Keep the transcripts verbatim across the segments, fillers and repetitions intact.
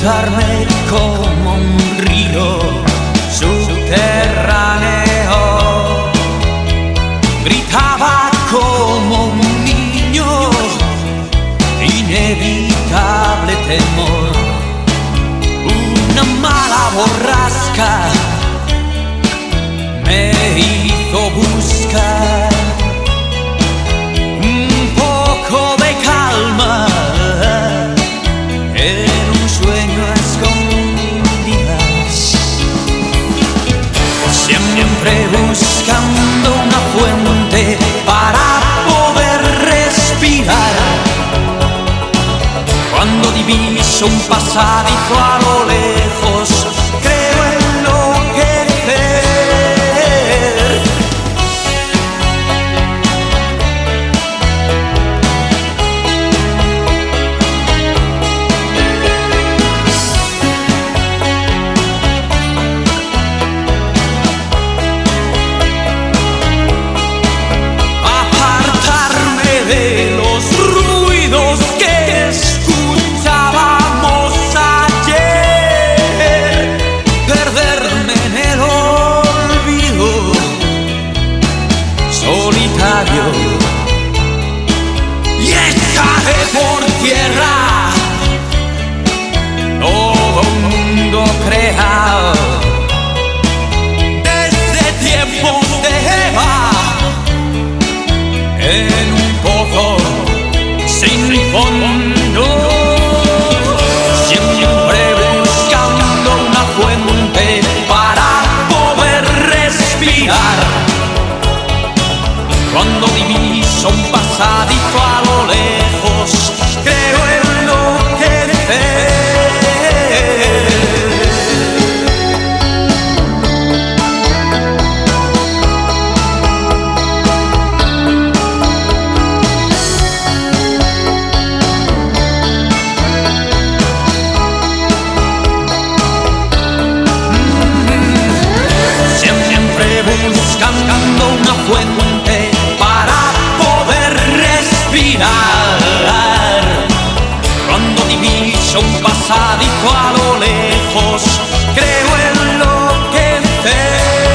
preguntarme como un río subterráneo. Gritaba como un niño, inevitable temor. Una mala borrasca me hizo buscar un poco de calma en un sueño a escondidas, siempre buscando una fuente para poder respirar. Cuando diviso un pasadizo a lo lejos, creo enloquecer. Apartarme de los ruidos que escuchábamos ayer, perderme en el olvido solitario, y echaré por tierra todo un mundo creado desde tiempos de Eva, en un pozo sin fondo, siempre buscando una fuente para poder respirar. Cuando diviso un pasadizo a lo lejos, creo enloquecer. Buscando una fuente para poder respirar. Cuando diviso un pasadizo a lo lejos, creo enloquecer.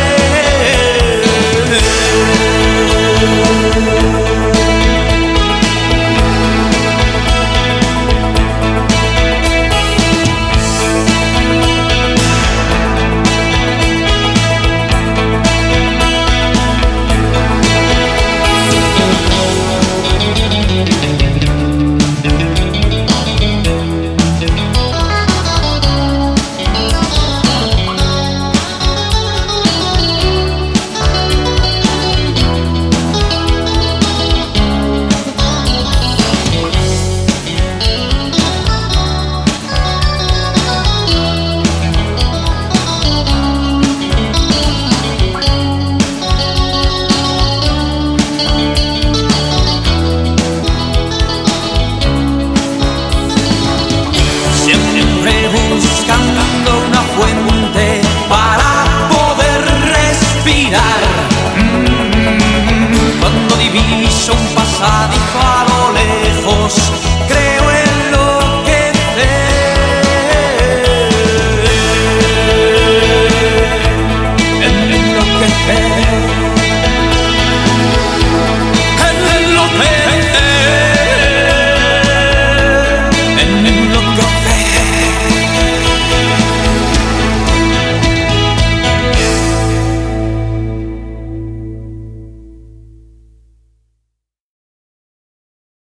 Buscando una fuente para poder respirar. Mm-hmm. Cuando diviso un pasadizo a lo lejos, creo enloquecer. Enloquecer.